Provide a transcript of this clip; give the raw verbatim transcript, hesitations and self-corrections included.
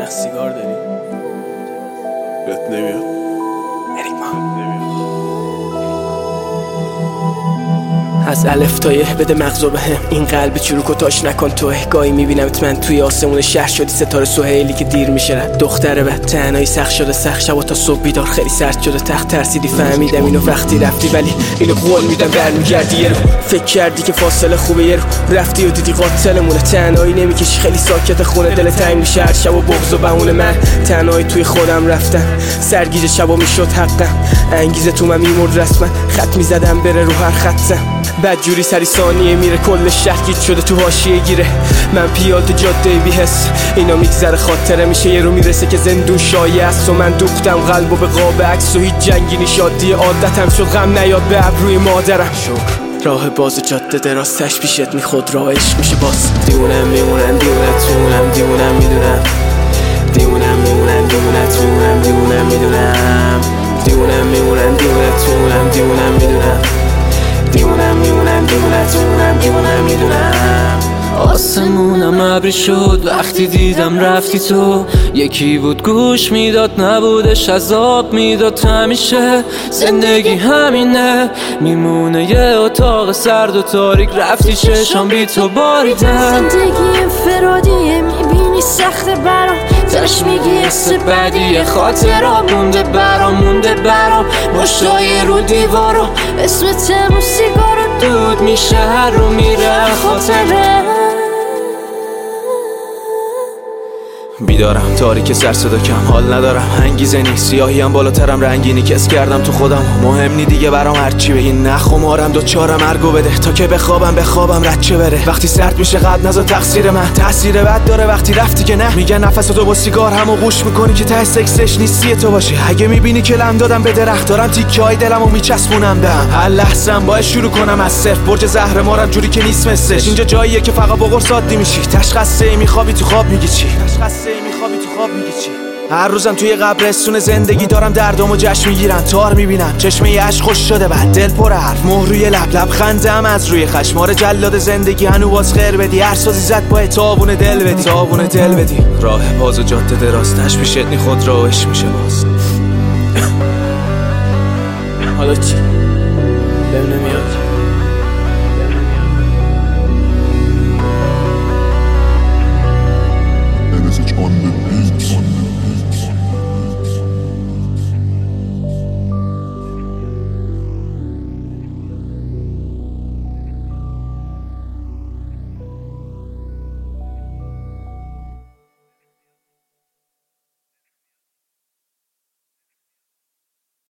یخ سیگار داری؟ بهت نمیاد. از الف تا یه بده مغزو بهم، این قلب چروکو تاش نکن توه. گاهی میبینمت من توی آسمون شهر شدی ستاره سهیلی که دیر میشه رد. دختره بد تنهایی سخت شده سخت، شبا تا صبح بیدار خیلی سرد شده تخت. ترسیدی فهمیدم اینو وقتی رفتی، ولی اینو قول میدم برمیگردی یه رو. فکر کردی که فاصله خوبه یه رو رفتی و دیدی قاتلمونه. تنهایی نمیکشی خیلی ساکت خونه، دل تنگ میشه هر شب و بغض و بهونه. من تنهایی توی خودم رفتم، سرگیجه شبا میشد حقم. انگیزه تو من میمرد رسما، خط میزدم بره رو هر خطم. بعد جوری سری ثانیه میره کل شهر گیج شده تو حاشیه گیره. من پیاده جاده بی حس، اینا میگذره خاطره میشه یه رو میرسه که زندون شایع است. و من دوختم قلبو به قاب عکس و هیچ جنگی نشادی عادتم شد غم نیاد به ابروی مادرم. شکر راه باز جاده دراستش پیشت میخود راه عشق میشه باز. دیونم میمونن دیونتونم دیونم میدونم، دیونم میمونن دیونتونم دیونم میدونم، دیونم میمونن دیونتونم دیونم میدونم، دیونم میمونم دیونتونم دیونم میدونم. آسمونم ابری شد وقتی دیدم رفتی تو. یکی بود گوش میداد نبودش عذاب میداد. همیشه زندگی همینه، میمونه یه اتاق سرد و تاریک. رفتی چشام بی تو باریدن. زندگی انفرادیه میبینی سخته برام، داشت میگی حس بدیه. خاطرها مونده برام مونده برام، مشتای رو دیوارو اسم تمو سیگارو دود میشه هر رو میره خاطره. بیدارم تاریک سر صدا کم، حال ندارم انگیزه نیست. سیاهی هم بالاترم رنگینی کس کردم تو خودم. مهم نی دیگه برام هرچی بگین، نه خمارم دو چارم ارگو بده تا که بخوابم بخوابم رد چه بره. وقتی سرد میشه قد نزا تقصیر من، تاثیر بد داره وقتی رفتی که نه. میگن نفستو با سیگار همو قوش میکنی که ته سکسش نیستی تو باشه. اگه میبینی که لم دادم به درخت دارم تیکه های دلمو میچسبونم بهم. هر لحظه‌ام باید شروع کنم از صفر، برج زهر مارم جوری که نیست مثلش. اینجا جاییه که فقط با قرص عادی میشی. تشخصه میخوابی تو خواب میگی چی؟ تشخصه میخوابی تو خواب میگی چی؟ هر روزم توی قبرستون زندگی دارم دردامو جشن میگیرم. تار میبینم چشمه عشق خوش شده بعد دل پر حرف، مهر روی لب لب خندم از روی خشمار جلاد زندگی. هنو باز خیر بدی هر سازی زد باید تابون دل بدی، تابون دل بدی. راه باز و جاده دراستش پیشت نی خود راهش میشه باز. حالا چی؟